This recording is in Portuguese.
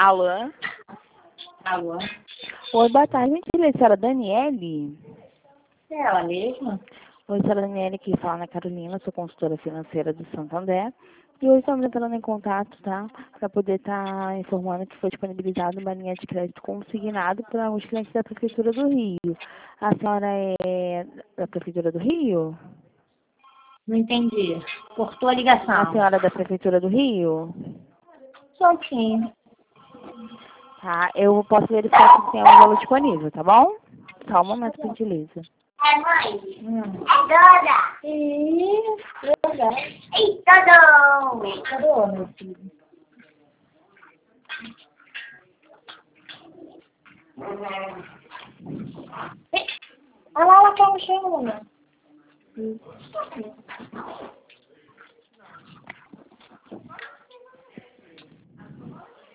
Alô? Alô? Oi, boa tarde, gentileza, senhora Daniele? É ela mesma? Oi, senhora Daniele, aqui fala Ana Carolina, sou consultora financeira do Santander. E hoje estamos entrando em contato, tá? Para poder estar informando que foi disponibilizado uma linha de crédito consignado para os clientes da Prefeitura do Rio. A senhora é da Prefeitura do Rio? Não entendi. Cortou a A ligação. senhora é da Prefeitura do Rio? Só sim. Tá, eu posso verificar se tem algum valor disponível, tá bom? Só um momento, por gentileza. É, mãe? É Dora. Dora. Ei, Dodô. Dodô, meu filho. Olha lá, ela quer um chão,